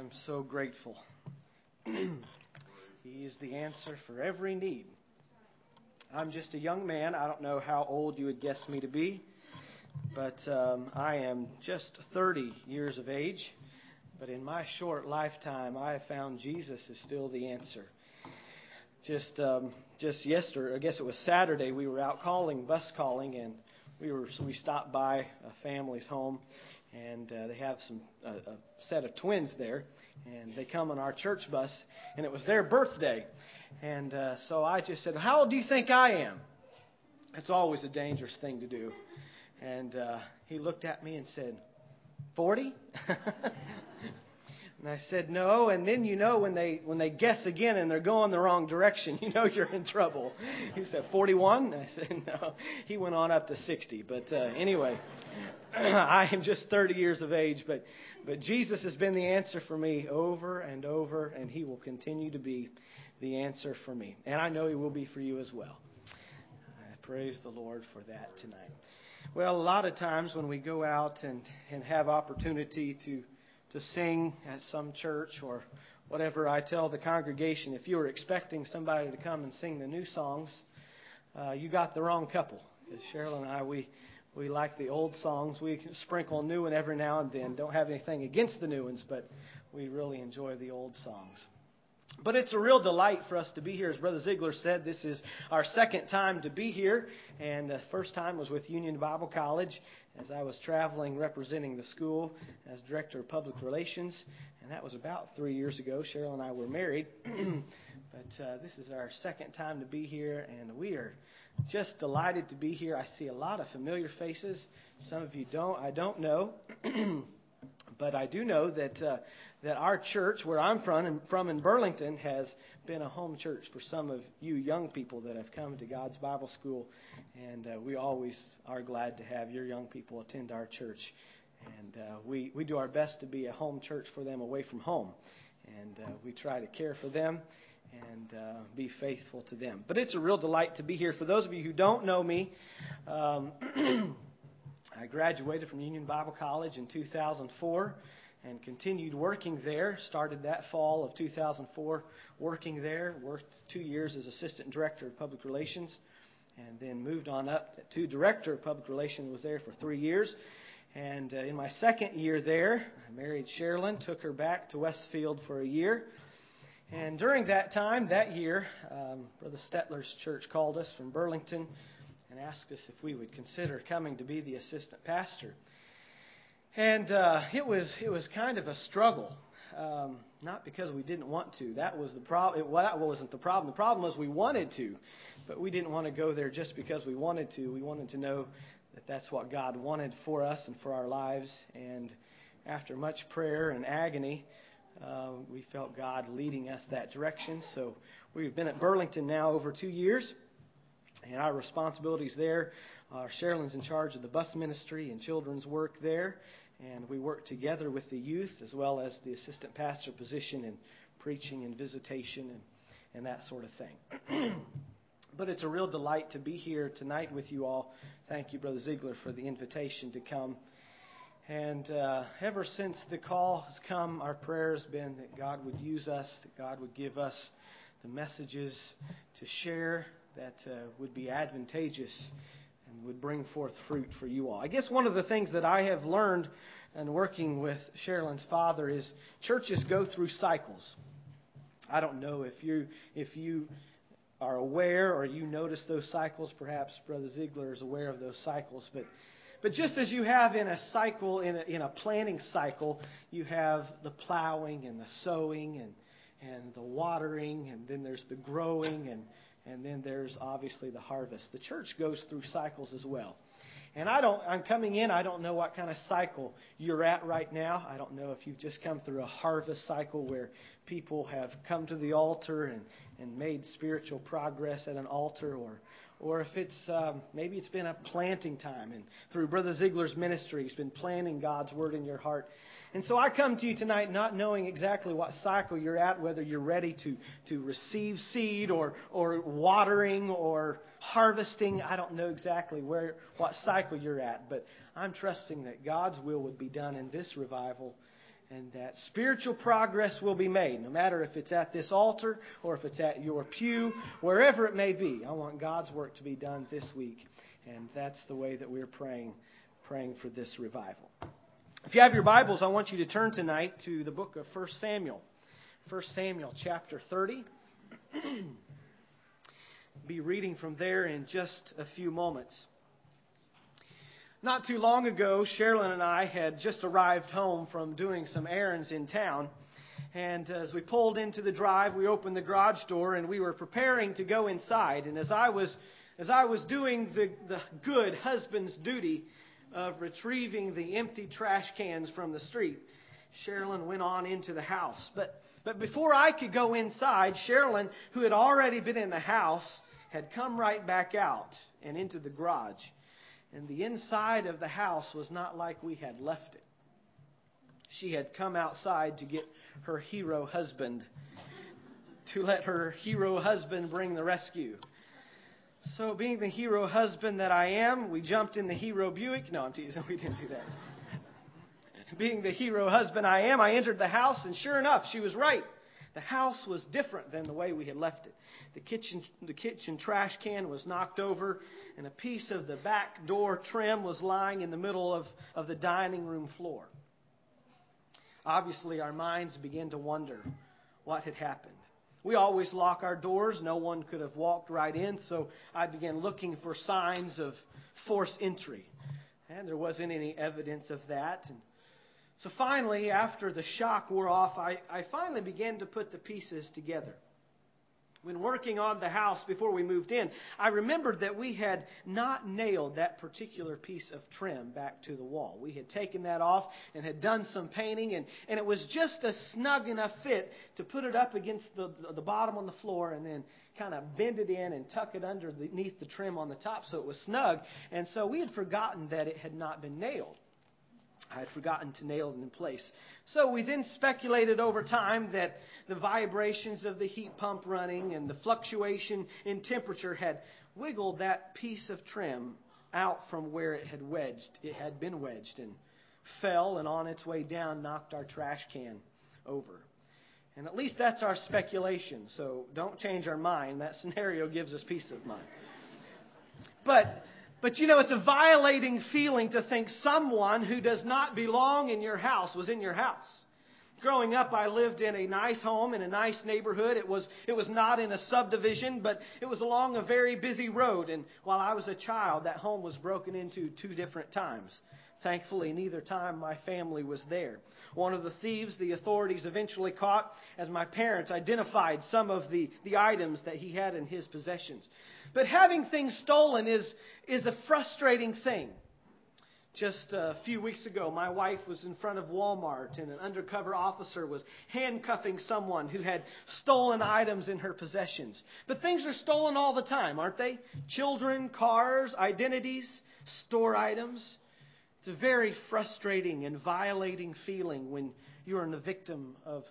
I'm so grateful. He is the answer for every need. I'm just a young man. I don't know how old you would guess me to be, but I am just 30 years of age. But in my short lifetime, I have found Jesus is still the answer. Just yesterday, I guess it was Saturday, we were out bus calling, and we stopped by a family's home, and they have a set of twins there, and they come on our church bus, and it was their birthday. And so I just said, "How old do you think I am?" It's always a dangerous thing to do. And he looked at me and said, 40? And I said, "No." And then when they guess again and they're going the wrong direction, you're in trouble. He said, 41? I said, "No." He went on up to 60. But anyway, I am just 30 years of age. But Jesus has been the answer for me over and over, and He will continue to be the answer for me. And I know He will be for you as well. I praise the Lord for that tonight. Well, a lot of times when we go out and have opportunity to sing at some church or whatever, I tell the congregation, if you were expecting somebody to come and sing the new songs, you got the wrong couple. Because Cheryl and I, we like the old songs. We can sprinkle a new one every now and then. Don't have anything against the new ones, but we really enjoy the old songs. But it's a real delight for us to be here. As Brother Ziegler said, this is our second time to be here. And the first time was with Union Bible College as I was traveling representing the school as Director of Public Relations. And that was about 3 years ago. Cheryl and I were married. But this is our second time to be here. And we are just delighted to be here. I see a lot of familiar faces. Some of you I don't know. But I do know that our church, where I'm from in Burlington, has been a home church for some of you young people that have come to God's Bible School. And we always are glad to have your young people attend our church. And we do our best to be a home church for them away from home. And we try to care for them and be faithful to them. But it's a real delight to be here. For those of you who don't know me, I graduated from Union Bible College in 2004 and continued working there. Started that fall of 2004 working there. Worked 2 years as Assistant Director of Public Relations and then moved on up to Director of Public Relations. Was there for 3 years. And in my second year there, I married Sherilyn, took her back to Westfield for a year. And during that time, that year, Brother Stetler's church called us from Burlington and asked us if we would consider coming to be the assistant pastor. And it was kind of a struggle, not because we didn't want to. That was the problem. That wasn't the problem. The problem was we wanted to, but we didn't want to go there just because we wanted to. We wanted to know that that's what God wanted for us and for our lives. And after much prayer and agony, we felt God leading us that direction. So we've been at Burlington now over 2 years. And our responsibilities there are Sherilyn's in charge of the bus ministry and children's work there. And we work together with the youth as well as the assistant pastor position and preaching and visitation and that sort of thing. But it's a real delight to be here tonight with you all. Thank you, Brother Ziegler, for the invitation to come. And ever since the call has come, our prayer has been that God would use us, that God would give us the messages to share that would be advantageous and would bring forth fruit for you all. I guess one of the things that I have learned in working with Sherilyn's father is churches go through cycles. I don't know if you are aware or you notice those cycles. Perhaps Brother Ziegler is aware of those cycles. But just as you have in a cycle, in a planting cycle, you have the plowing and the sowing and the watering, and then there's the growing and then there's obviously the harvest. The church goes through cycles as well. And I'm coming in, I don't know what kind of cycle you're at right now. I don't know if you've just come through a harvest cycle where people have come to the altar and made spiritual progress at an altar, or if it's maybe it's been a planting time. And through Brother Ziegler's ministry, he's been planting God's Word in your heart. And so I come to you tonight not knowing exactly what cycle you're at, whether you're ready to receive seed or watering or harvesting. I don't know exactly what cycle you're at, but I'm trusting that God's will would be done in this revival and that spiritual progress will be made, no matter if it's at this altar or if it's at your pew, wherever it may be. I want God's work to be done this week, and that's the way that we're praying for this revival. If you have your Bibles, I want you to turn tonight to the book of 1 Samuel. 1 Samuel chapter 30. Be reading from there in just a few moments. Not too long ago, Sherilyn and I had just arrived home from doing some errands in town. And as we pulled into the drive, we opened the garage door and we were preparing to go inside. And as I was doing the good husband's duty of retrieving the empty trash cans from the street, Sherilyn went on into the house. But before I could go inside, Sherilyn, who had already been in the house, had come right back out and into the garage. And the inside of the house was not like we had left it. She had come outside to get her hero husband, to let her hero husband bring the rescue. So being the hero husband that I am, we jumped in the hero Buick. No, I'm teasing. We didn't do that. Being the hero husband I am, I entered the house, and sure enough, she was right. The house was different than the way we had left it. The kitchen trash can was knocked over, and a piece of the back door trim was lying in the middle of the dining room floor. Obviously, our minds began to wonder what had happened. We always lock our doors. No one could have walked right in, so I began looking for signs of forced entry. And there wasn't any evidence of that. And so finally, after the shock wore off, I finally began to put the pieces together. When working on the house before we moved in, I remembered that we had not nailed that particular piece of trim back to the wall. We had taken that off and had done some painting, and it was just a snug enough fit to put it up against the bottom on the floor and then kind of bend it in and tuck it underneath the trim on the top so it was snug. And so we had forgotten that it had not been nailed. I had forgotten to nail it in place. So we then speculated over time that the vibrations of the heat pump running and the fluctuation in temperature had wiggled that piece of trim out from where it had wedged. It had been wedged and fell, and on its way down knocked our trash can over. And at least that's our speculation, so don't change our mind. That scenario gives us peace of mind. But you know, it's a violating feeling to think someone who does not belong in your house was in your house. Growing up, I lived in a nice home in a nice neighborhood. It was not in a subdivision, but it was along a very busy road. And while I was a child, that home was broken into 2 different times. Thankfully, neither time my family was there. One of the thieves the authorities eventually caught as my parents identified some of the items that he had in his possessions. But having things stolen is a frustrating thing. Just a few weeks ago, my wife was in front of Walmart and an undercover officer was handcuffing someone who had stolen items in her possessions. But things are stolen all the time, aren't they? Children, cars, identities, store items. It's a very frustrating and violating feeling when you are a victim of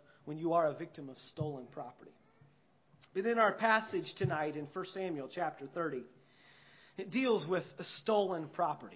stolen property. But in our passage tonight in 1 Samuel chapter 30, it deals with a stolen property.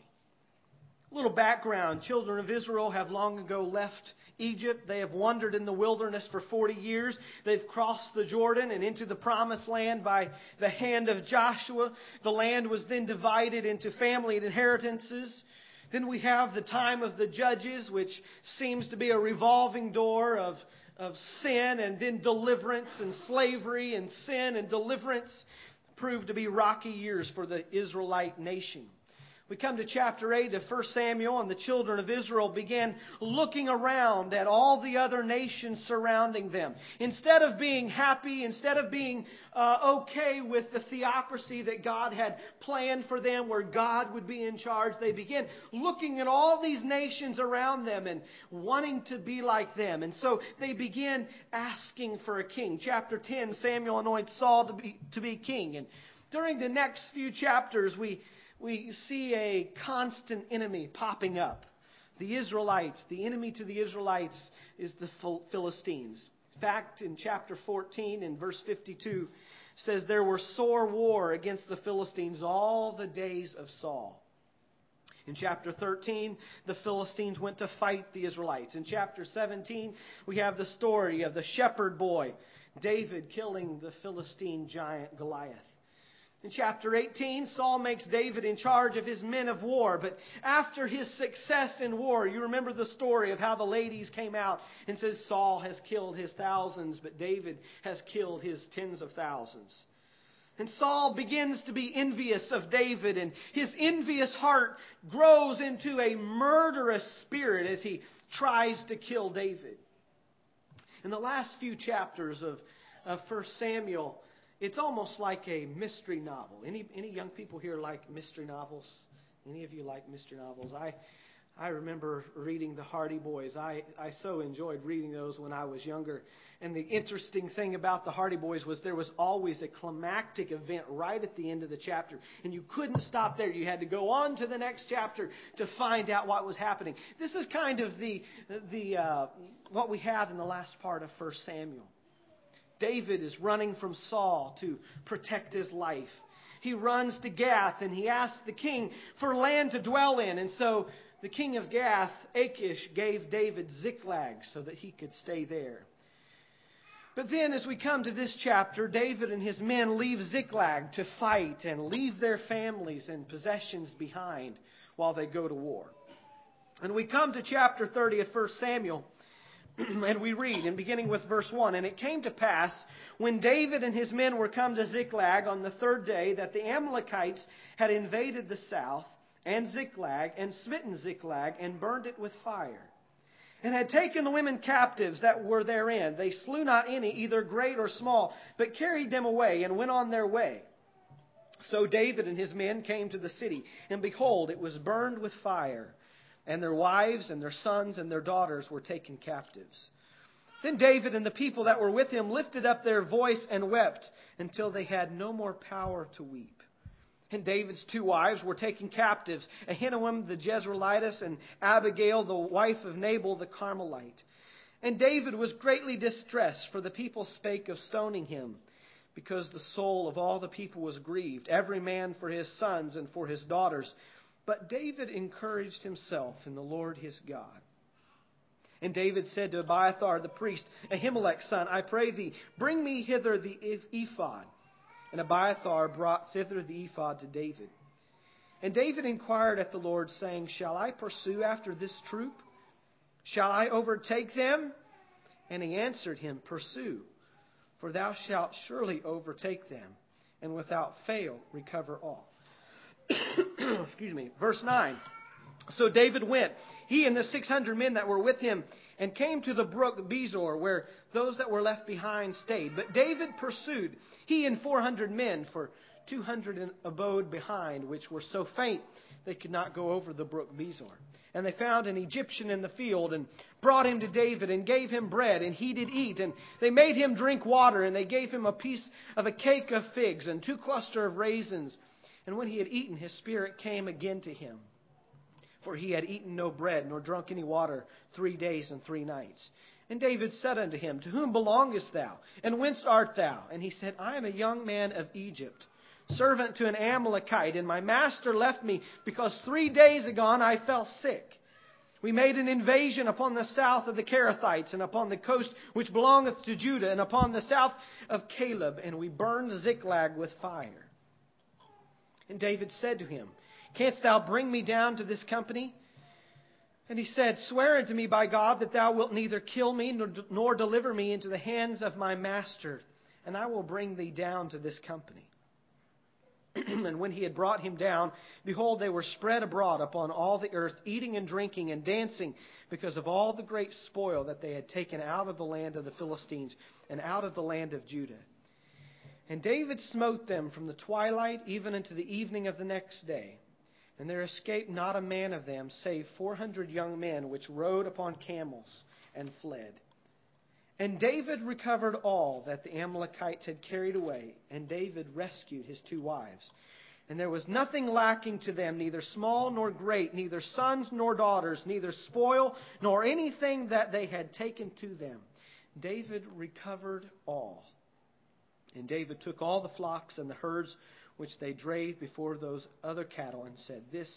A little background. Children of Israel have long ago left Egypt. They have wandered in the wilderness for 40 years. They've crossed the Jordan and into the promised land by the hand of Joshua. The land was then divided into family inheritances. Then we have the time of the Judges, which seems to be a revolving door of sin and then deliverance, and slavery and sin and deliverance proved to be rocky years for the Israelite nation. We come to chapter 8 of 1 Samuel, and the children of Israel began looking around at all the other nations surrounding them. Instead of being happy, instead of being okay with the theocracy that God had planned for them, where God would be in charge, they began looking at all these nations around them and wanting to be like them. And so they began asking for a king. Chapter 10, Samuel anoints Saul to be king. And during the next few chapters, we see a constant enemy popping up. The Israelites, the enemy to the Israelites is the Philistines. In fact, in chapter 14, in verse 52, says, "There were sore war against the Philistines all the days of Saul." In chapter 13, the Philistines went to fight the Israelites. In chapter 17, we have the story of the shepherd boy, David, killing the Philistine giant Goliath. In chapter 18, Saul makes David in charge of his men of war. But after his success in war, you remember the story of how the ladies came out and says Saul has killed his thousands, but David has killed his tens of thousands. And Saul begins to be envious of David, and his envious heart grows into a murderous spirit as he tries to kill David. In the last few chapters of 1 Samuel, it's almost like a mystery novel. Any young people here like mystery novels? Any of you like mystery novels? I remember reading the Hardy Boys. I so enjoyed reading those when I was younger. And the interesting thing about the Hardy Boys was there was always a climactic event right at the end of the chapter. And you couldn't stop there. You had to go on to the next chapter to find out what was happening. This is kind of the what we have in the last part of 1 Samuel. David is running from Saul to protect his life. He runs to Gath and he asks the king for land to dwell in. And so the king of Gath, Achish, gave David Ziklag so that he could stay there. But then as we come to this chapter, David and his men leave Ziklag to fight and leave their families and possessions behind while they go to war. And we come to chapter 30 of 1 Samuel. And we read, and beginning with verse 1, "And it came to pass, when David and his men were come to Ziklag on the third day, that the Amalekites had invaded the south, and Ziklag, and smitten Ziklag, and burned it with fire, and had taken the women captives that were therein. They slew not any, either great or small, but carried them away, and went on their way. So David and his men came to the city, and behold, it was burned with fire. And their wives and their sons and their daughters were taken captives. Then David and the people that were with him lifted up their voice and wept until they had no more power to weep. And David's two wives were taken captives, Ahinoam the Jezreelitess and Abigail the wife of Nabal the Carmelite. And David was greatly distressed, for the people spake of stoning him, because the soul of all the people was grieved, every man for his sons and for his daughters. But David encouraged himself in the Lord his God. And David said to Abiathar the priest, Ahimelech's son, I pray thee, bring me hither the ephod. And Abiathar brought thither the ephod to David. And David inquired at the Lord, saying, Shall I pursue after this troop? Shall I overtake them? And he answered him, Pursue, for thou shalt surely overtake them, and without fail recover all. Excuse me. Verse 9. So David went, he and the 600 men that were with him, and came to the brook Bezor, where those that were left behind stayed. But David pursued, he and 400 men, for 200 abode behind, which were so faint they could not go over the brook Bezor. And they found an Egyptian in the field, and brought him to David, and gave him bread, and he did eat. And they made him drink water, and they gave him a piece of a cake of figs, and 2 clusters of raisins. And when he had eaten, his spirit came again to him. For he had eaten no bread, nor drunk any water 3 days and 3 nights. And David said unto him, To whom belongest thou? And whence art thou? And he said, I am a young man of Egypt, servant to an Amalekite. And my master left me, because 3 days agone I fell sick. We made an invasion upon the south of the Kerethites, and upon the coast which belongeth to Judah, and upon the south of Caleb. And we burned Ziklag with fire. And David said to him, Canst thou bring me down to this company? And he said, Swear unto me by God that thou wilt neither kill me nor deliver me into the hands of my master, and I will bring thee down to this company. And when he had brought him down, behold, they were spread abroad upon all the earth, eating and drinking and dancing, because of all the great spoil that they had taken out of the land of the Philistines and out of the land of Judah. And David smote them from the twilight even unto the evening of the next day. And there escaped not a man of them, save 400 young men, which rode upon camels and fled. And David recovered all that the Amalekites had carried away, and David rescued his 2 wives. And there was nothing lacking to them, neither small nor great, neither sons nor daughters, neither spoil nor anything that they had taken to them. David recovered all. And David took all the flocks and the herds which they drave before those other cattle, and said, This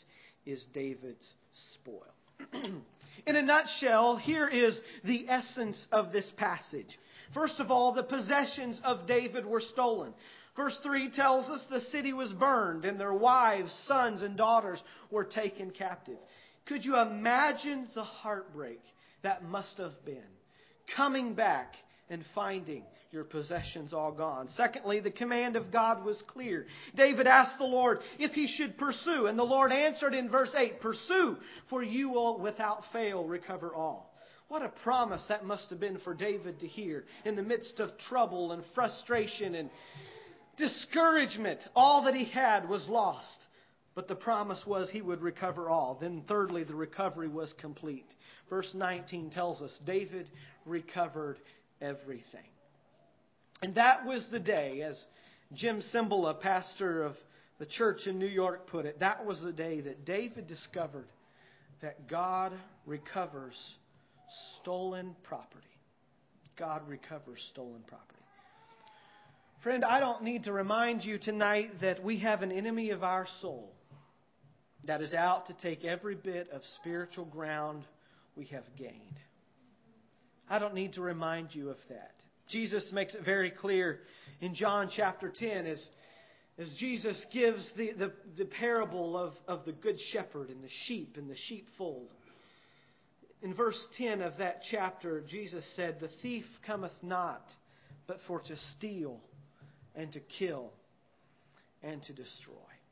is David's spoil. In a nutshell, here is the essence of this passage. First of all, the possessions of David were stolen. Verse 3 tells us the city was burned and their wives, sons, and daughters were taken captive. Could you imagine the heartbreak that must have been? Coming back and finding your possessions all gone. Secondly, the command of God was clear. David asked the Lord if he should pursue, and the Lord answered in verse 8, "Pursue, for you will without fail recover all." What a promise that must have been for David to hear in the midst of trouble and frustration and discouragement. All that he had was lost. But the promise was he would recover all. Then thirdly, the recovery was complete. Verse 19 tells us David recovered everything. And that was the day, as Jim Cymbala, pastor of the church in New York, put it, that was the day that David discovered that God recovers stolen property. God recovers stolen property. Friend, I don't need to remind you tonight that we have an enemy of our soul that is out to take every bit of spiritual ground we have gained. I don't need to remind you of that. Jesus makes it very clear in John chapter 10 as Jesus gives the parable of the good shepherd and the sheep and the sheepfold. In verse 10 of that chapter, Jesus said, "The thief cometh not, but for to steal and to kill and to destroy."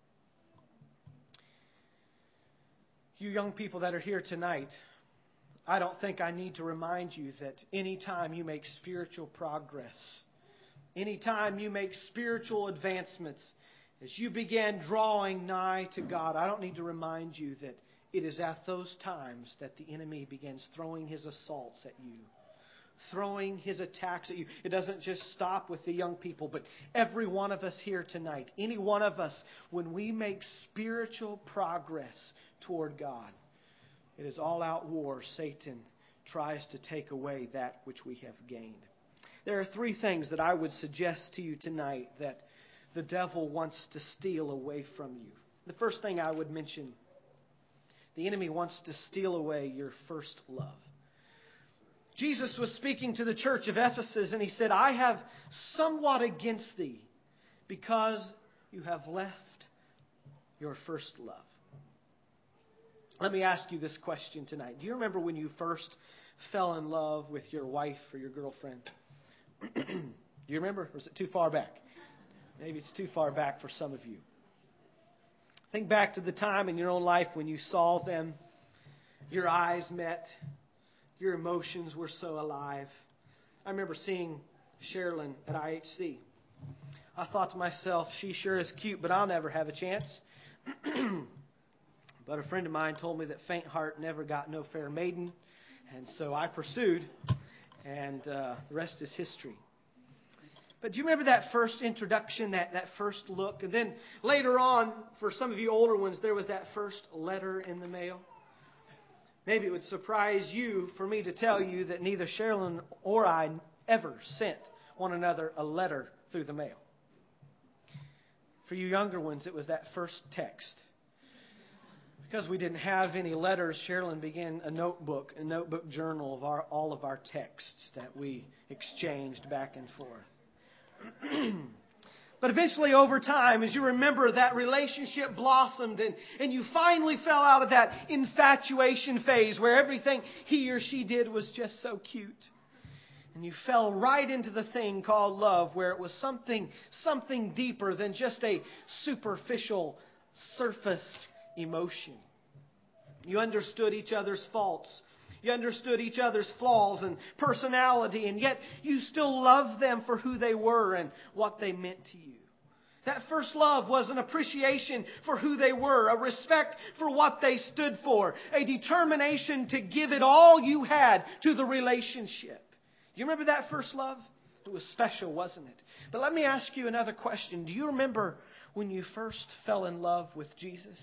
You young people that are here tonight, I don't think I need to remind you that anytime you make spiritual progress, anytime you make spiritual advancements, as you begin drawing nigh to God, I don't need to remind you that it is at those times that the enemy begins throwing his assaults at you, throwing his attacks at you. It doesn't just stop with the young people, but every one of us here tonight, any one of us, when we make spiritual progress toward God, it is all-out war. Satan tries to take away that which we have gained. There are three things that I would suggest to you tonight that the devil wants to steal away from you. The first thing I would mention, the enemy wants to steal away your first love. Jesus was speaking to the church of Ephesus and he said, "I have somewhat against thee because you have left your first love." Let me ask you this question tonight. Do you remember when you first fell in love with your wife or your girlfriend? Do you remember? Or is it too far back? Maybe it's too far back for some of you. Think back to the time in your own life when you saw them, your eyes met, your emotions were so alive. I remember seeing Sherilyn at IHC. I thought to myself, she sure is cute, but I'll never have a chance. But a friend of mine told me that faint heart never got no fair maiden. And so I pursued, and the rest is history. But do you remember that first introduction, that first look? And then later on, for some of you older ones, there was that first letter in the mail. Maybe it would surprise you for me to tell you that neither Sherilyn or I ever sent one another a letter through the mail. For you younger ones, it was that first text. Because we didn't have any letters, Sherilyn began a notebook journal of all of our texts that we exchanged back and forth. But eventually over time, as you remember, that relationship blossomed and you finally fell out of that infatuation phase where everything he or she did was just so cute. And you fell right into the thing called love, where it was something deeper than just a superficial surface emotion. You understood each other's faults. You understood each other's flaws and personality, and yet you still loved them for who they were and what they meant to you. That first love was an appreciation for who they were, a respect for what they stood for, a determination to give it all you had to the relationship. You remember that first love? It was special, wasn't it? But let me ask you another question. Do you remember when you first fell in love with Jesus?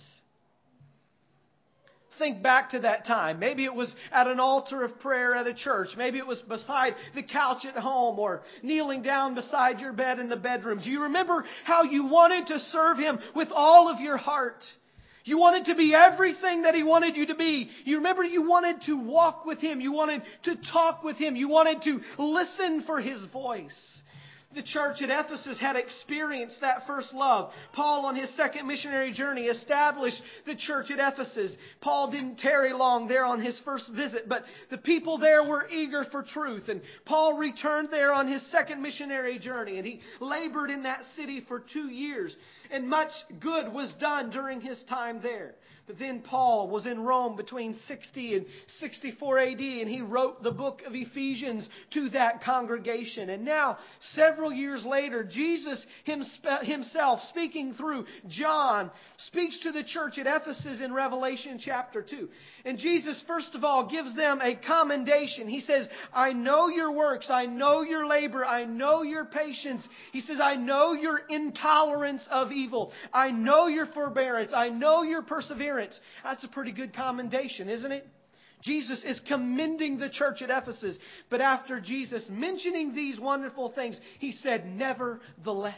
Think back to that time. Maybe it was at an altar of prayer at a church. Maybe it was beside the couch at home or kneeling down beside your bed in the bedroom. Do you remember how you wanted to serve Him with all of your heart? You wanted to be everything that He wanted you to be. You remember you wanted to walk with Him. You wanted to talk with Him. You wanted to listen for His voice. The church at Ephesus had experienced that first love. Paul, on his second missionary journey, established the church at Ephesus. Paul didn't tarry long there on his first visit, but the people there were eager for truth. And Paul returned there on his second missionary journey, and he labored in that city for 2 years. And much good was done during his time there. But then Paul was in Rome between 60 and 64 AD, and he wrote the book of Ephesians to that congregation. And now, several years later, Jesus himself, speaking through John, speaks to the church at Ephesus in Revelation chapter 2. And Jesus, first of all, gives them a commendation. He says, I know your works, I know your labor, I know your patience. He says, I know your intolerance of evil. I know your forbearance. I know your perseverance. That's a pretty good commendation, isn't it? Jesus is commending the church at Ephesus. But after Jesus mentioning these wonderful things, He said, nevertheless.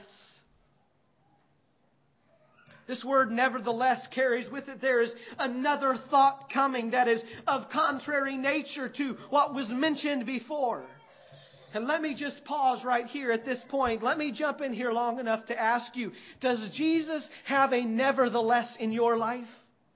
This word nevertheless carries with it there is another thought coming that is of contrary nature to what was mentioned before. And let me just pause right here at this point. Let me jump in here long enough to ask you, does Jesus have a nevertheless in your life?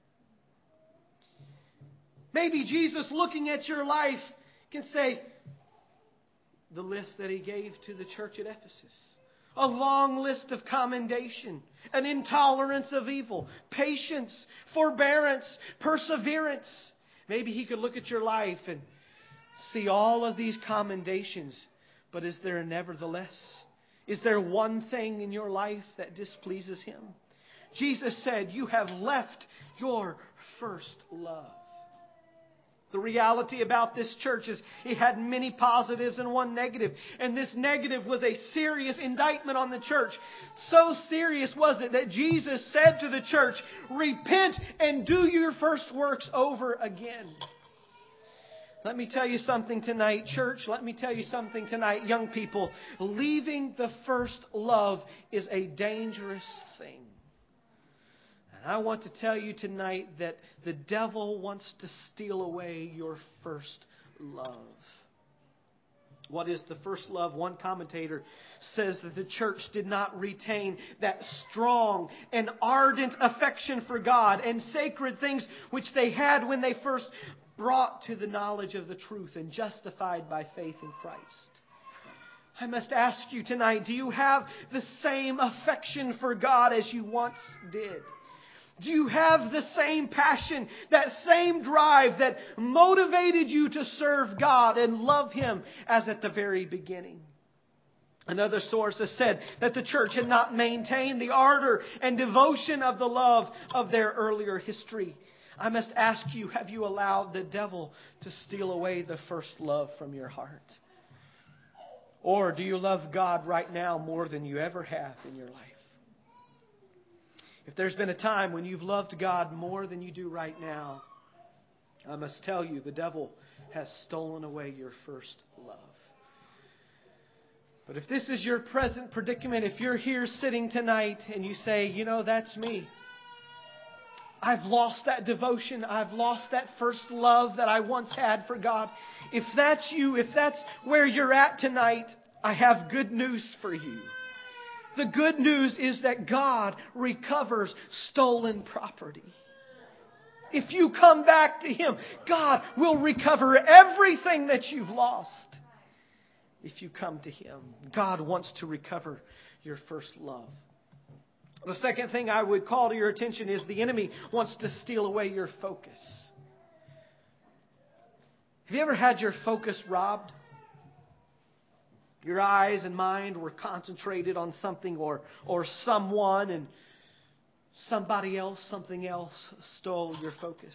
Maybe Jesus, looking at your life, can say, the list that He gave to the church at Ephesus. A long list of commendation, an intolerance of evil, patience, forbearance, perseverance. Maybe He could look at your life and see all of these commendations. But is there a nevertheless? Is there one thing in your life that displeases Him? Jesus said, you have left your first love. The reality about this church is it had many positives and one negative. And this negative was a serious indictment on the church. So serious was it that Jesus said to the church, repent and do your first works over again. Let me tell you something tonight, church. Let me tell you something tonight, young people. Leaving the first love is a dangerous thing. And I want to tell you tonight that the devil wants to steal away your first love. What is the first love? One commentator says that the church did not retain that strong and ardent affection for God and sacred things which they had when they first brought to the knowledge of the truth and justified by faith in Christ. I must ask you tonight, do you have the same affection for God as you once did? Do you have the same passion, that same drive that motivated you to serve God and love Him as at the very beginning? Another source has said that the church had not maintained the ardor and devotion of the love of their earlier history. I must ask you, have you allowed the devil to steal away the first love from your heart? Or do you love God right now more than you ever have in your life? If there's been a time when you've loved God more than you do right now, I must tell you, the devil has stolen away your first love. But if this is your present predicament, if you're here sitting tonight and you say, you know, that's me. I've lost that devotion. I've lost that first love that I once had for God. If that's you, if that's where you're at tonight, I have good news for you. The good news is that God recovers stolen property. If you come back to Him, God will recover everything that you've lost. If you come to Him, God wants to recover your first love. The second thing I would call to your attention is the enemy wants to steal away your focus. Have you ever had your focus robbed? Your eyes and mind were concentrated on something or someone, and somebody else, something else stole your focus.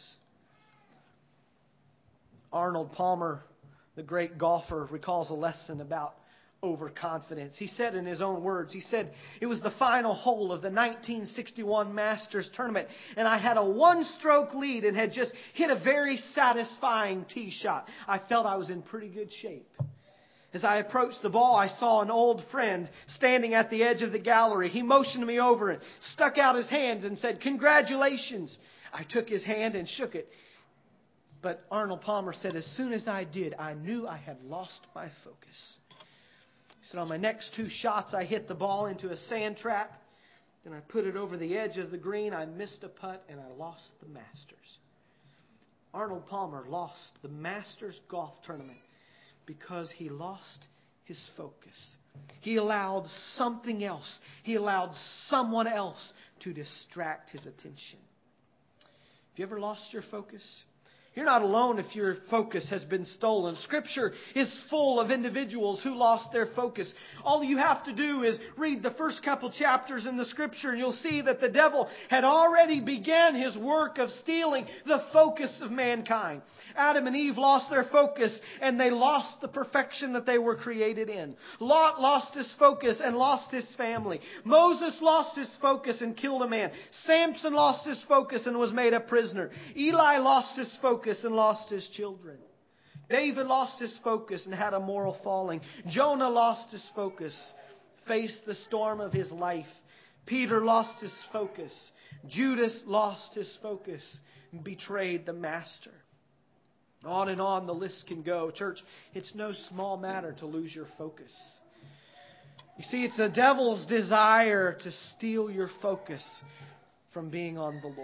Arnold Palmer, the great golfer, recalls a lesson about overconfidence. He said in his own words, he said, it was the final hole of the 1961 Masters tournament, and I had a one-stroke lead and had just hit a very satisfying tee shot. I felt I was in pretty good shape. As I approached the ball, I saw an old friend standing at the edge of the gallery. He motioned me over and stuck out his hands and said, "Congratulations." I took his hand and shook it. But Arnold Palmer said, as soon as I did, I knew I had lost my focus. He said, on my next 2 shots, I hit the ball into a sand trap. Then I put it over the edge of the green. I missed a putt and I lost the Masters. Arnold Palmer lost the Masters golf tournament because he lost his focus. He allowed something else. He allowed someone else to distract his attention. Have you ever lost your focus? You're not alone if your focus has been stolen. Scripture is full of individuals who lost their focus. All you have to do is read the first couple chapters in the Scripture and you'll see that the devil had already began his work of stealing the focus of mankind. Adam and Eve lost their focus and they lost the perfection that they were created in. Lot lost his focus and lost his family. Moses lost his focus and killed a man. Samson lost his focus and was made a prisoner. Eli lost his focus and lost his children. David lost his focus and had a moral falling. Jonah lost his focus, faced the storm of his life. Peter lost his focus. Judas lost his focus and betrayed the master. On and on the list can go. Church, it's no small matter to lose your focus. You see, it's the devil's desire to steal your focus from being on the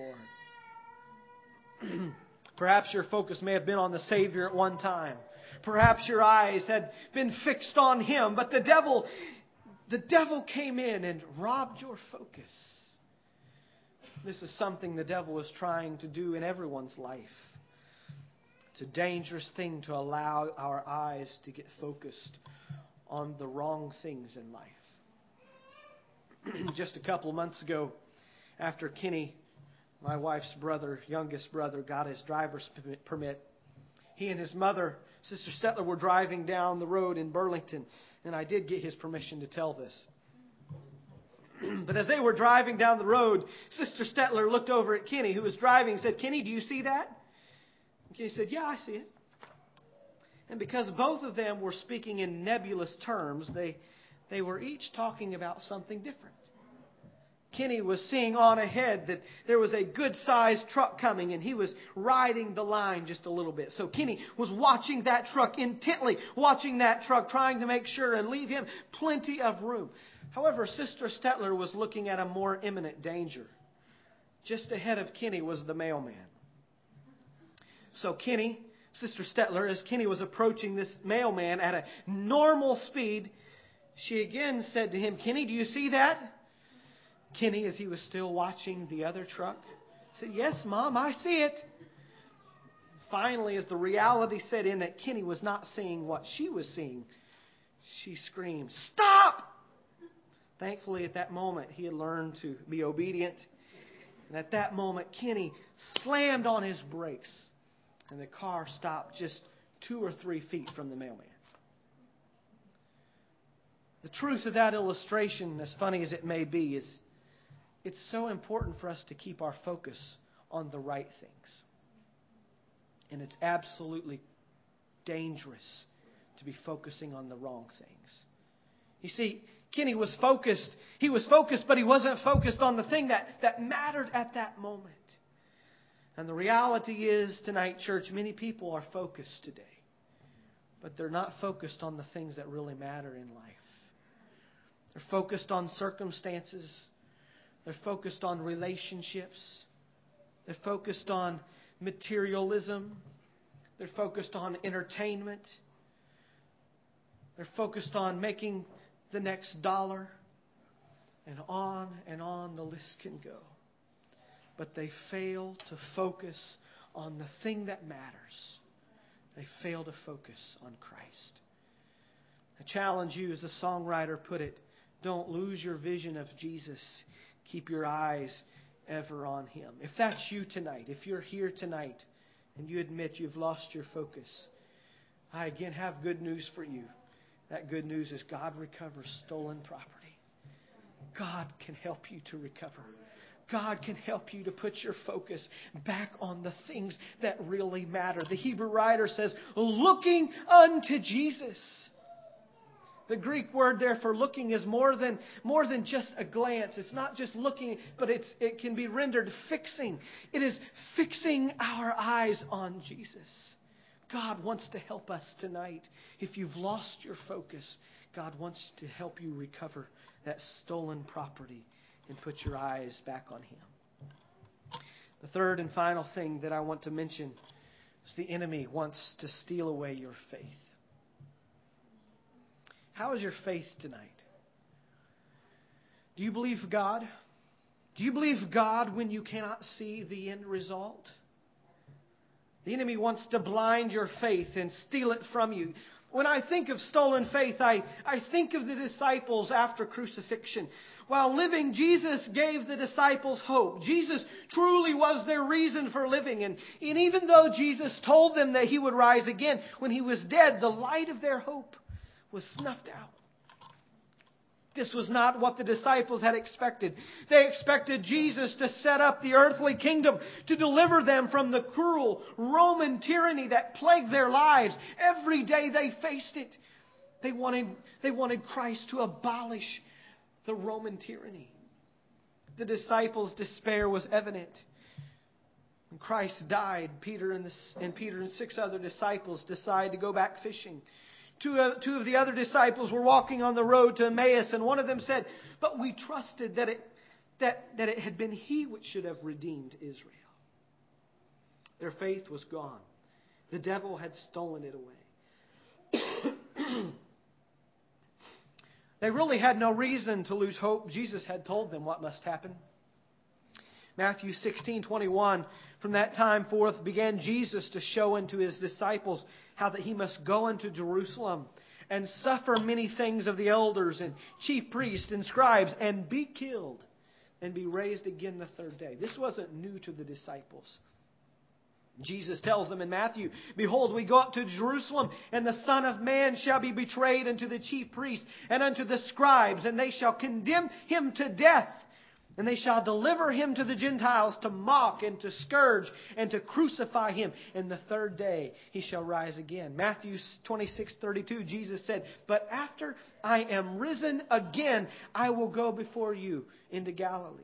Lord. Perhaps your focus may have been on the Savior at one time. Perhaps your eyes had been fixed on Him, but the devil came in and robbed your focus. This is something the devil is trying to do in everyone's life. It's a dangerous thing to allow our eyes to get focused on the wrong things in life. Just a couple of months ago, after Kenny, my wife's brother, youngest brother, got his driver's permit, he and his mother, Sister Stetler, were driving down the road in Burlington, and I did get his permission to tell this. But as they were driving down the road, Sister Stetler looked over at Kenny, who was driving, and said, "Kenny, do you see that?" And Kenny said, "Yeah, I see it." And because both of them were speaking in nebulous terms, they were each talking about something different. Kenny was seeing on ahead that there was a good-sized truck coming, and he was riding the line just a little bit. So Kenny was watching that truck intently, watching that truck, trying to make sure and leave him plenty of room. However, Sister Stetler was looking at a more imminent danger. Just ahead of Kenny was the mailman. So Kenny, Sister Stetler, as Kenny was approaching this mailman at a normal speed, she again said to him, "Kenny, do you see that?" Kenny, as he was still watching the other truck, said, "Yes, Mom, I see it." Finally, as the reality set in that Kenny was not seeing what she was seeing, she screamed, "Stop!" Thankfully, at that moment, he had learned to be obedient. And at that moment, Kenny slammed on his brakes, and the car stopped just 2 or 3 feet from the mailman. The truth of that illustration, as funny as it may be, is it's so important for us to keep our focus on the right things. And it's absolutely dangerous to be focusing on the wrong things. You see, Kenny was focused. He was focused, but he wasn't focused on the thing that mattered at that moment. And the reality is tonight, church, many people are focused today, but they're not focused on the things that really matter in life. They're focused on circumstances. They're focused on relationships. They're focused on materialism. They're focused on entertainment. They're focused on making the next dollar. And on the list can go. But they fail to focus on the thing that matters. They fail to focus on Christ. I challenge you, as the songwriter put it, don't lose your vision of Jesus. Keep your eyes ever on Him. If that's you tonight, if you're here tonight and you admit you've lost your focus, I again have good news for you. That good news is God recovers stolen property. God can help you to recover. God can help you to put your focus back on the things that really matter. The Hebrew writer says, looking unto Jesus. The Greek word there for looking is more than just a glance. It's not just looking, but it can be rendered fixing. It is fixing our eyes on Jesus. God wants to help us tonight. If you've lost your focus, God wants to help you recover that stolen property and put your eyes back on Him. The third and final thing that I want to mention is the enemy wants to steal away your faith. How is your faith tonight? Do you believe God? Do you believe God when you cannot see the end result? The enemy wants to blind your faith and steal it from you. When I think of stolen faith, I think of the disciples after crucifixion. While living, Jesus gave the disciples hope. Jesus truly was their reason for living. And even though Jesus told them that He would rise again, when He was dead, the light of their hope was snuffed out. This was not what the disciples had expected. They expected Jesus to set up the earthly kingdom to deliver them from the cruel Roman tyranny that plagued their lives. Every day they faced it. They wanted Christ to abolish the Roman tyranny. The disciples' despair was evident. When Christ died, Peter and 6 other disciples decided to go back fishing. Two of the other disciples were walking on the road to Emmaus, and one of them said, "But we trusted that it had been He which should have redeemed Israel." Their faith was gone. The devil had stolen it away. They really had no reason to lose hope. Jesus had told them what must happen. Matthew 16:21, from that time forth began Jesus to show unto His disciples how that He must go into Jerusalem and suffer many things of the elders and chief priests and scribes and be killed and be raised again the third day. This wasn't new to the disciples. Jesus tells them in Matthew, "Behold, we go up to Jerusalem, and the Son of Man shall be betrayed unto the chief priests and unto the scribes, and they shall condemn Him to death. And they shall deliver Him to the Gentiles to mock and to scourge and to crucify Him. And the third day He shall rise again." Matthew 26:32, Jesus said, "But after I am risen again, I will go before you into Galilee."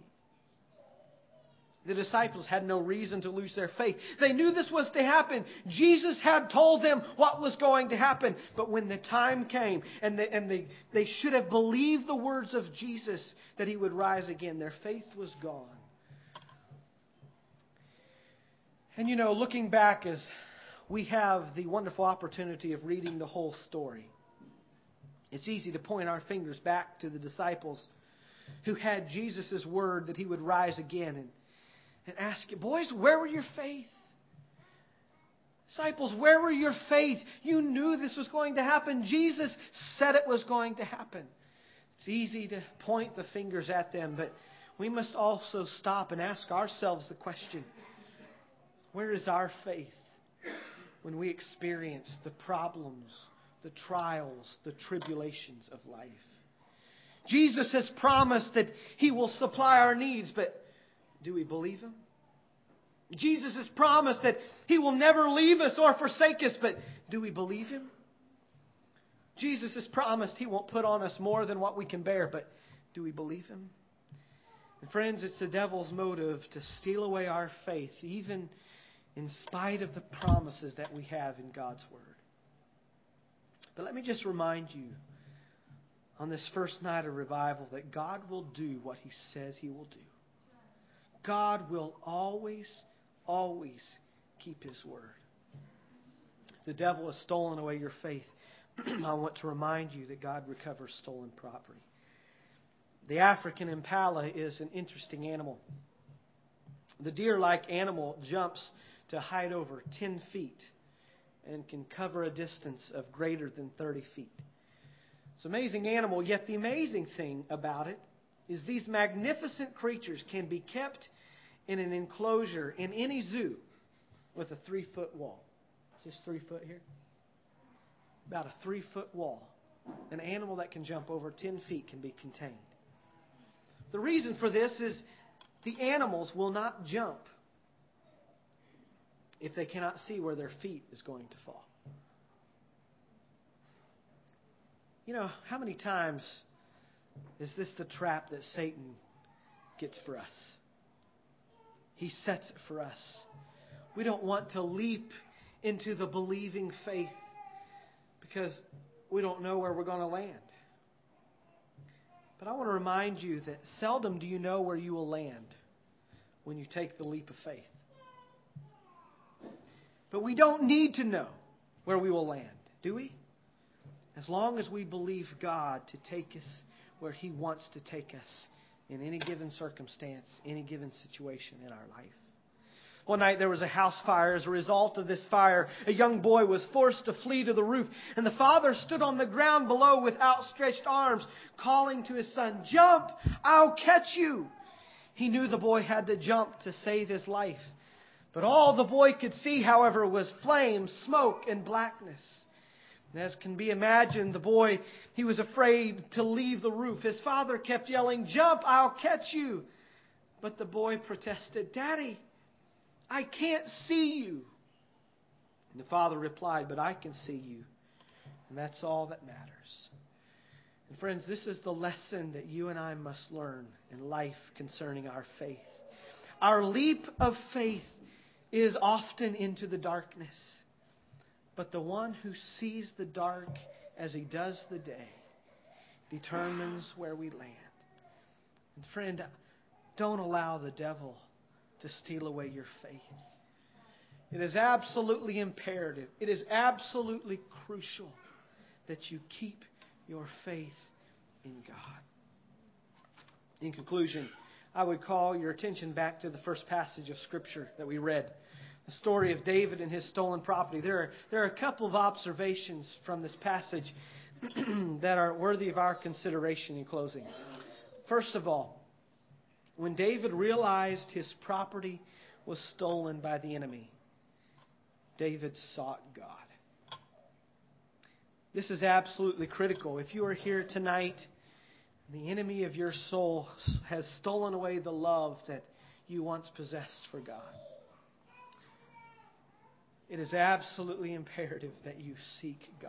The disciples had no reason to lose their faith. They knew this was to happen. Jesus had told them what was going to happen. But when the time came and they should have believed the words of Jesus that He would rise again, their faith was gone. And looking back, as we have the wonderful opportunity of reading the whole story, it's easy to point our fingers back to the disciples who had Jesus' word that He would rise again and ask you, "Boys, where were your faith? Disciples, where were your faith? You knew this was going to happen. Jesus said it was going to happen." It's easy to point the fingers at them, but we must also stop and ask ourselves the question, where is our faith when we experience the problems, the trials, the tribulations of life? Jesus has promised that He will supply our needs, but do we believe Him? Jesus has promised that He will never leave us or forsake us, but do we believe Him? Jesus has promised He won't put on us more than what we can bear, but do we believe Him? And friends, it's the devil's motive to steal away our faith, even in spite of the promises that we have in God's Word. But let me just remind you on this first night of revival that God will do what He says He will do. God will always keep His word. The devil has stolen away your faith. I want to remind you that God recovers stolen property. The African impala is an interesting animal. The deer-like animal jumps to a height over 10 feet and can cover a distance of greater than 30 feet. It's an amazing animal, yet the amazing thing about it is these magnificent creatures can be kept in an enclosure in any zoo with a 3-foot wall. Is this 3 foot here? About a 3-foot wall. An animal that can jump over 10 feet can be contained. The reason for this is the animals will not jump if they cannot see where their feet is going to fall. How many times is this the trap that Satan gets for us? He sets it for us. We don't want to leap into the believing faith because we don't know where we're going to land. But I want to remind you that seldom do you know where you will land when you take the leap of faith. But we don't need to know where we will land, do we? As long as we believe God to take us where He wants to take us in any given circumstance, any given situation in our life. One night there was a house fire. As a result of this fire, a young boy was forced to flee to the roof. And the father stood on the ground below with outstretched arms, calling to his son, "Jump! I'll catch you!" He knew the boy had to jump to save his life. But all the boy could see, however, was flame, smoke, and blackness. And as can be imagined, the boy, he was afraid to leave the roof. His father kept yelling, "Jump! I'll catch you!" But the boy protested, "Daddy, I can't see you." And the father replied, "But I can see you. And that's all that matters." And friends, this is the lesson that you and I must learn in life concerning our faith. Our leap of faith is often into the darkness. But the one who sees the dark as he does the day determines where we land. And friend, don't allow the devil to steal away your faith. It is absolutely imperative. It is absolutely crucial that you keep your faith in God. In conclusion, I would call your attention back to the first passage of Scripture that we read. The story of David and his stolen property. There are a couple of observations from this passage that are worthy of our consideration in closing. First of all, when David realized his property was stolen by the enemy, David sought God. This is absolutely critical. If you are here tonight, the enemy of your soul has stolen away the love that you once possessed for God. It is absolutely imperative that you seek God.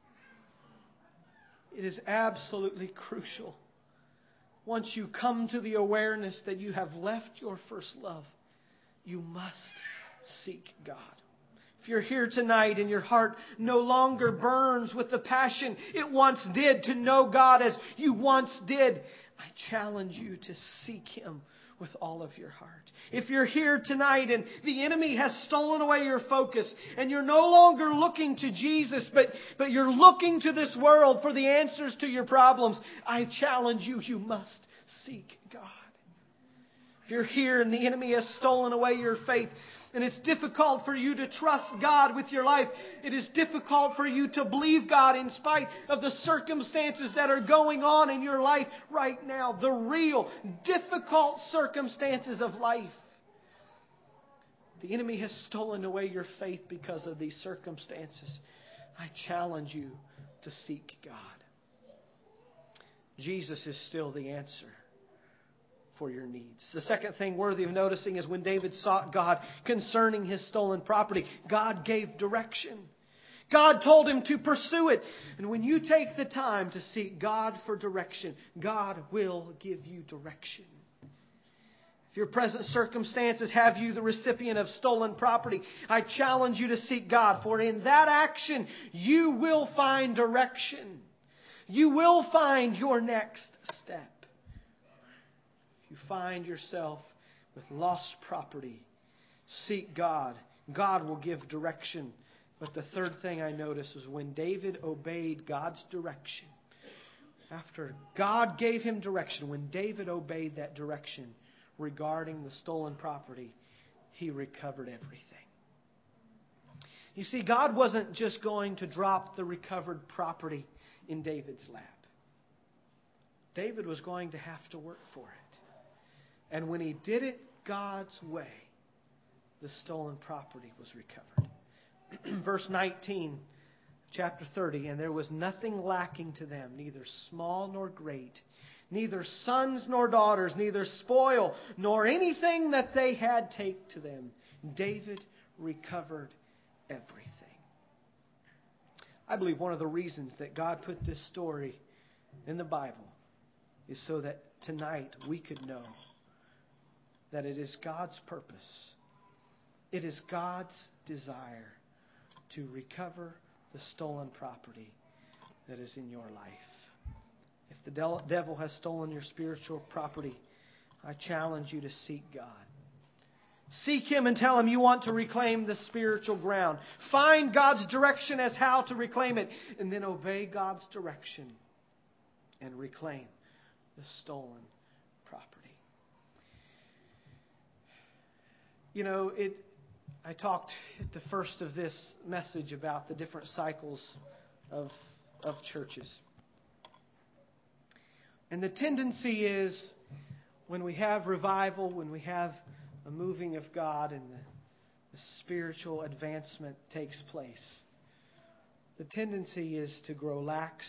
It is absolutely crucial. Once you come to the awareness that you have left your first love, you must seek God. If you're here tonight and your heart no longer burns with the passion it once did to know God as you once did, I challenge you to seek Him with all of your heart. If you're here tonight and the enemy has stolen away your focus and you're no longer looking to Jesus, but you're looking to this world for the answers to your problems, I challenge you, you must seek God. If you're here and the enemy has stolen away your faith, and it's difficult for you to trust God with your life, it is difficult for you to believe God in spite of the circumstances that are going on in your life right now. The real, difficult circumstances of life. The enemy has stolen away your faith because of these circumstances. I challenge you to seek God. Jesus is still the answer for your needs. The second thing worthy of noticing is when David sought God concerning his stolen property, God gave direction. God told him to pursue it. And when you take the time to seek God for direction, God will give you direction. If your present circumstances have you the recipient of stolen property, I challenge you to seek God, for in that action you will find direction. You will find your next step. You find yourself with lost property, seek God. God will give direction. But the third thing I notice is when David obeyed God's direction, after God gave him direction, when David obeyed that direction regarding the stolen property, he recovered everything. You see, God wasn't just going to drop the recovered property in David's lap. David was going to have to work for it. And when he did it God's way, the stolen property was recovered. Verse 19, chapter 30, and there was nothing lacking to them, neither small nor great, neither sons nor daughters, neither spoil nor anything that they had take to them. David recovered everything. I believe one of the reasons that God put this story in the Bible is so that tonight we could know that it is God's purpose. It is God's desire to recover the stolen property that is in your life. If the devil has stolen your spiritual property, I challenge you to seek God. Seek Him and tell Him you want to reclaim the spiritual ground. Find God's direction as how to reclaim it. And then obey God's direction and reclaim the stolen property. You know, I talked at the first of this message about the different cycles of churches. And the tendency is when we have revival, when we have a moving of God and the spiritual advancement takes place, the tendency is to grow lax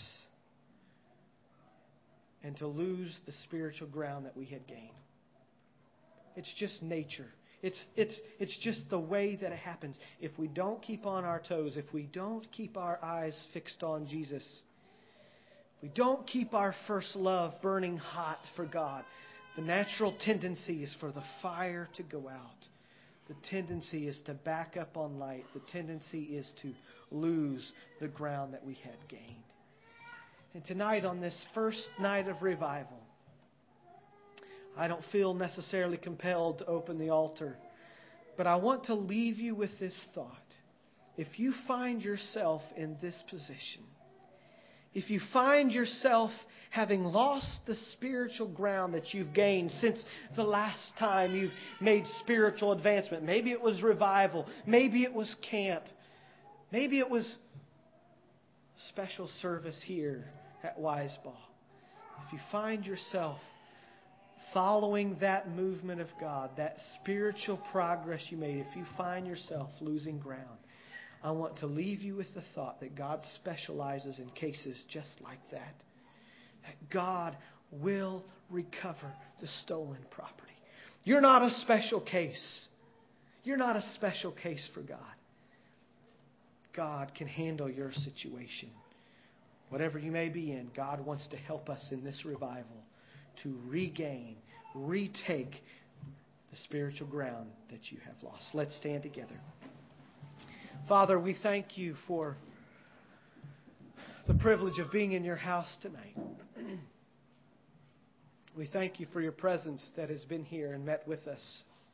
and to lose the spiritual ground that we had gained. It's just nature. It's just the way that it happens. If we don't keep on our toes, if we don't keep our eyes fixed on Jesus, if we don't keep our first love burning hot for God, the natural tendency is for the fire to go out. The tendency is to back up on light. The tendency is to lose the ground that we had gained. And tonight, on this first night of revival, I don't feel necessarily compelled to open the altar, but I want to leave you with this thought. If you find yourself in this position, if you find yourself having lost the spiritual ground that you've gained since the last time you've made spiritual advancement, maybe it was revival, maybe it was camp, maybe it was special service here at Wiseball. If you find yourself following that movement of God, that spiritual progress you made, if you find yourself losing ground, I want to leave you with the thought that God specializes in cases just like that. That God will recover the stolen property. You're not a special case. You're not a special case for God. God can handle your situation. Whatever you may be in, God wants to help us in this revival to regain, retake the spiritual ground that you have lost. Let's stand together. Father, we thank you for the privilege of being in your house tonight. We thank you for your presence that has been here and met with us.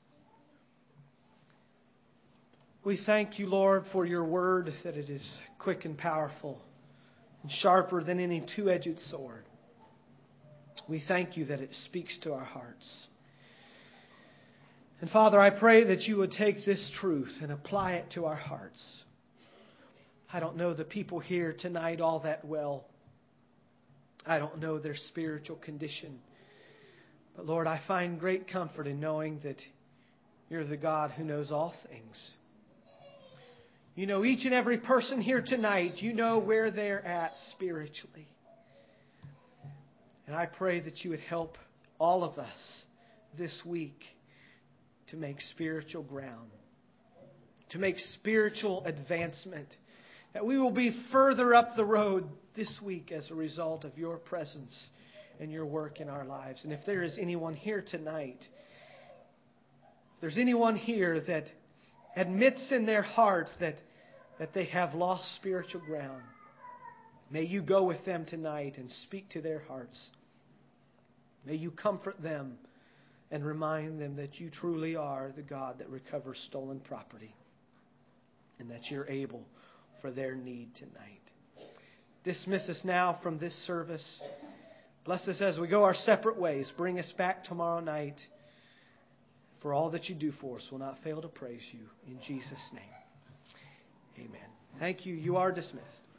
We thank you, Lord, for your word, that it is quick and powerful and sharper than any two-edged sword. We thank you that it speaks to our hearts. And Father, I pray that you would take this truth and apply it to our hearts. I don't know the people here tonight all that well. I don't know their spiritual condition. But Lord, I find great comfort in knowing that you're the God who knows all things. You know each and every person here tonight. You know where they're at spiritually. And I pray that you would help all of us this week to make spiritual ground, to make spiritual advancement, that we will be further up the road this week as a result of your presence and your work in our lives. And if there is anyone here tonight, if there's anyone here that admits in their hearts that they have lost spiritual ground, may you go with them tonight and speak to their hearts. May you comfort them and remind them that you truly are the God that recovers stolen property and that you're able for their need tonight. Dismiss us now from this service. Bless us as we go our separate ways. Bring us back tomorrow night. For all that you do for us, we'll not fail to praise you. In Jesus' name, amen. Thank you. You are dismissed.